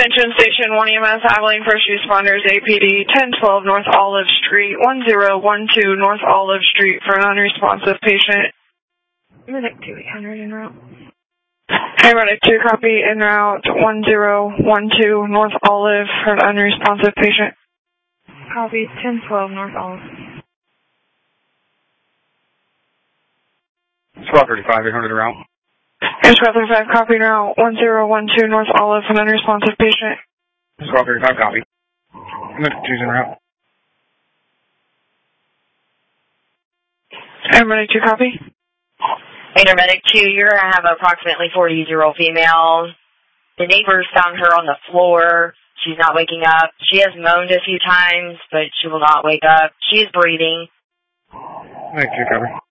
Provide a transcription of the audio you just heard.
Attention Station 1 EMS, Abilene First Responders, APD, 1012 North Olive Street, 1012 North Olive Street for an unresponsive patient. Medic 2800 en route. Hey, Medic 2, copy, en route, 1012 North Olive for an unresponsive patient. Copy, 1012 North Olive. Squad 35, 800 en route. Squad 35, copy, en route, 1012 North Olive for an unresponsive patient. Squad 35, copy. Medic 2's en route. Hey, Medic 2, copy. Medic 2, you're going to have approximately 40-year-old female. The neighbors found her on the floor. She's not waking up. She has moaned a few times, but she will not wake up. She is breathing. Medic 2, copy.